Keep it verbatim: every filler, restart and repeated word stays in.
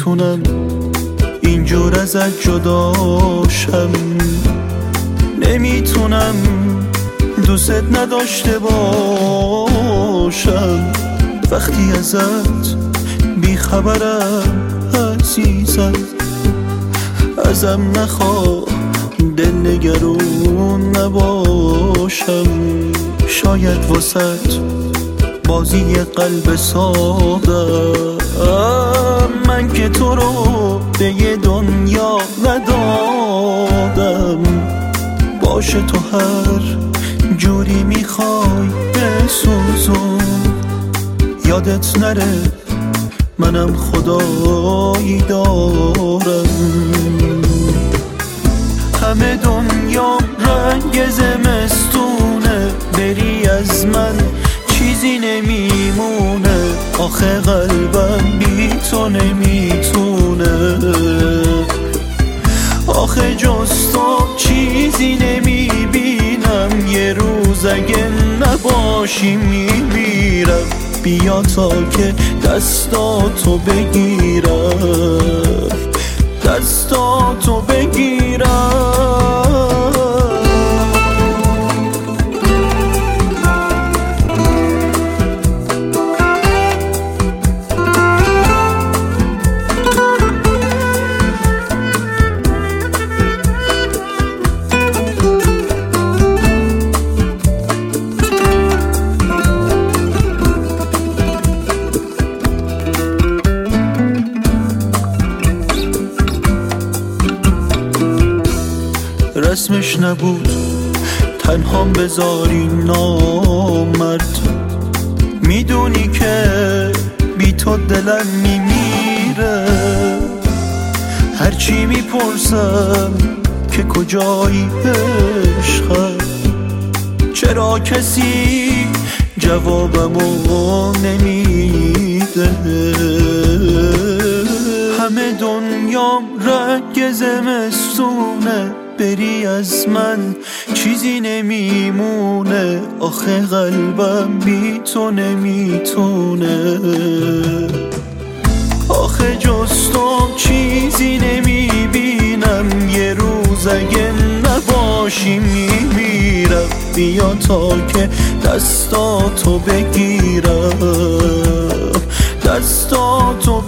نمیتونم اینجور ازت جداشم، نمیتونم دوست نداشته باشم. وقتی ازت بیخبرم عزیزم، ازم نخواه دل نگرون نباشم. شاید واسط بازی قلب سادم، من که تو رو به یه دنیا ندادم. باشه تو هر جوری میخوای بسوزون، یادت نره منم خدایی دارم. همه دنیا رنگ زمستونه، بری از من چیزی نمیمونه. آخه قلبم بی تو نمیتونه، آخه جز تو چیزی نمیبینم. یه روز اگه نباشی میمیرم. بیا تا که دستاتو بگیرم، دستاتو بگیرم. رسمش نبود تنهام بذاری نامرد، میدونی که بی تو دلم میمیره. هرچی میپرسم که کجایی عشقم، چرا کسی جوابمو نمیده. همه دنیام رنگ زمستونه، بری از من چیزی نمیمونه. آخه قلبم بی تو نمیتونه، آخه جز تو چیزی نمیبینم. یه روز اگه نباشی میمیرم. بیا تا که دستاتو بگیرم، دستاتو